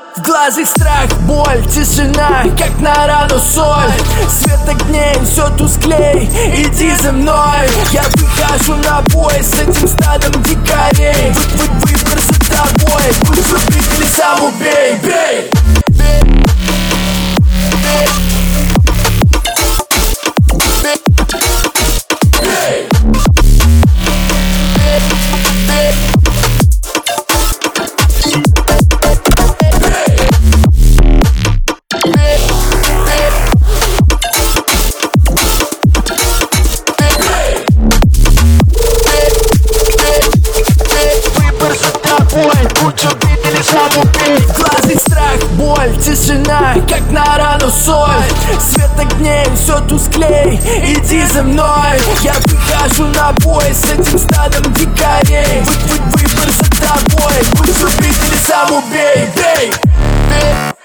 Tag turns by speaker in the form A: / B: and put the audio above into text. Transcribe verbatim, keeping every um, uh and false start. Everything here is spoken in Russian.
A: В глазах страх, боль, тишина, как на рану соль. Свет огней, все тусклей, иди за мной. Я выхожу на бой с этим стадом дикарей. Вы, вы, выбор за тобой, пусть убить или сам убей, бей. В глазах страх, боль, тишина, как на рану соль. Свет огней, все тусклей, иди за мной. Я выхожу на бой с этим стадом дикарей. Вы, вы, выбор за тобой, пусть убить или сам убей, бей, бей.